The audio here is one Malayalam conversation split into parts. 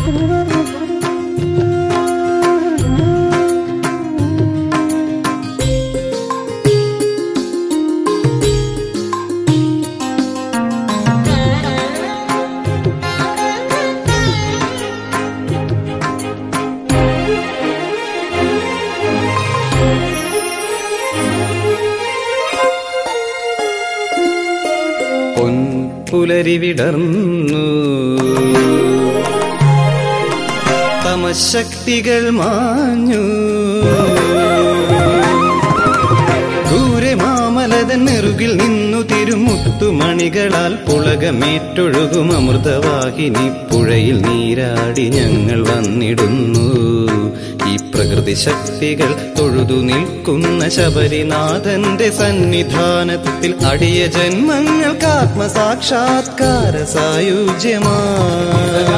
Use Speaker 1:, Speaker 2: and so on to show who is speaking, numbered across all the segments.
Speaker 1: പുലരി വിടർന്നു തമശക്തികൾ മാഞ്ഞു ദൂരെ മാമലതൻ നെറുകിൽ നിന്നു തിരുമുത്തുമണികളാൽ പുളകമേറ്റൊഴുകും അമൃതവാഹിനി പുഴയിൽ നീരാടി ഞങ്ങൾ വന്നിടുന്നു. ഈ പ്രകൃതി ശക്തികൾ തൊഴുതു നിൽക്കുന്ന ശബരിനാഥന്റെ സന്നിധാനത്തിൽ അടിയ ജന്മങ്ങൾക്ക് ആത്മസാക്ഷാത്കാര സായുജ്യമായി.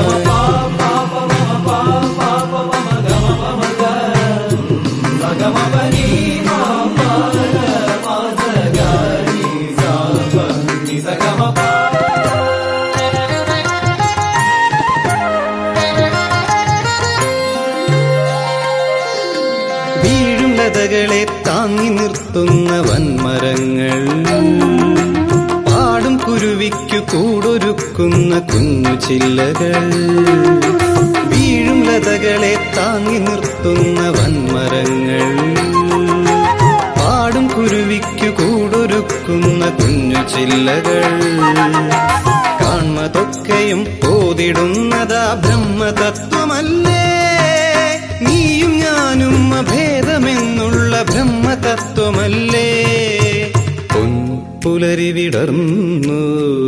Speaker 1: വീഴും ലതകളെ താങ്ങി നിർത്തുന്ന വൻമരങ്ങൾ, പാടും കുരുവിക്കു കൂടൊരുക്കുന്ന കുഞ്ഞു ചില്ലകൾ. വീഴും ലതകളെ താങ്ങി നിർത്തുന്ന വൻമരങ്ങൾ, പാടും കുരുവിക്കു കൂടൊരുക്കുന്ന കുഞ്ഞു ചില്ലകൾ. കാൺമതൊക്കെയും ഓതിടുന്നതാ ബ്രഹ്മതത്വമല്ലേ, നീയും ഞാനും അഭേദമെന്നുള്ള ബ്രഹ്മതത്വമല്ലേ. പൊൻപുലരി വിടർന്നു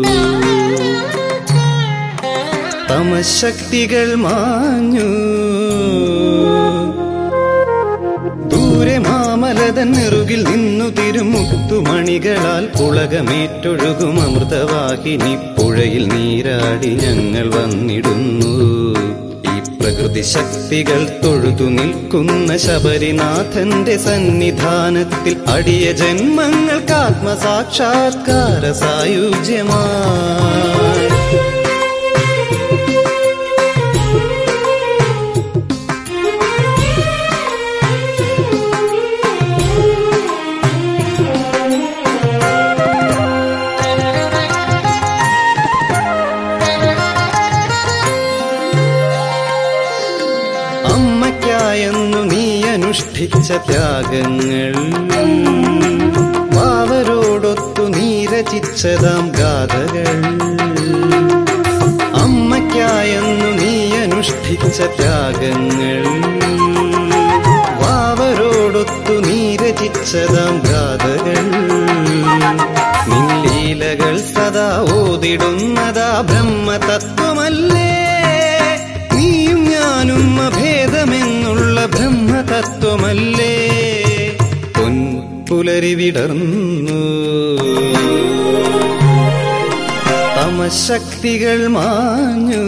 Speaker 1: തമശക്തികൾ മാഞ്ഞു ദൂരെ മാമലതൻ നെറുകിൽ നിന്നു തിരുമുത്തുമണികളാൽ പുളകമേറ്റൊഴുകും അമൃതവാഹിനി പുഴയിൽ നീരാടി ഞങ്ങൾ വന്നിടുന്നു. പ്രകൃതി ശക്തികൾ തൊഴുതു നിൽക്കുന്ന ശബരിനാഥന്റെ സന്നിധാനത്തിൽ അടിയ ജന്മങ്ങൾക്ക് ആത്മസാക്ഷാത്കാര സായുജ്യമായി. അമ്മയ്ക്കായെന്നു നീ അനുഷ്ഠിച്ച ത്യാഗങ്ങൾ, വാവരോടൊത്തു നീ രചിച്ചതാം ഗാഥകൾ. അമ്മയ്ക്കായെന്നു നീ അനുഷ്ഠിച്ച ത്യാഗങ്ങൾ, വാവരോടൊത്തു നീ രചിച്ചതാം ഗാഥകൾ. നിൻലീലകൾ സദാ ഓതിടുന്നതാ ബ്രഹ്മതത്വമല്ലേ, നീയും ഞാനും അഭേദമെന്നുള്ള ബ്രഹ്മതത്വമല്ലേ. പൊൻപുലരി വിടർന്നു തമശക്തികൾ മാഞ്ഞു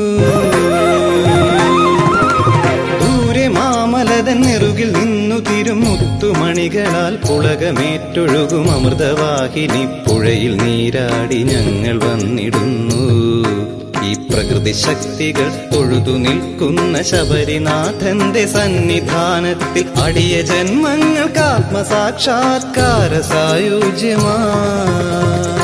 Speaker 1: ദൂരെ മാമലതൻ നെറുകിൽ നിന്നു തിരുമുത്തുമണികളാൽ പുളകമേറ്റൊഴുകും അമൃതവാഹിനി പുഴയിൽ നീരാടി ഞങ്ങൾ വന്നിടുന്നു. ഈ പ്രകൃതി ശക്തികൾ തൊഴുതു നിൽക്കുന്ന ശബരിനാഥന്റെ സന്നിധാനത്തിൽ അടിയ ജന്മങ്ങൾക്ക് ആത്മസാക്ഷാത്കാര സായുജ്യമായി.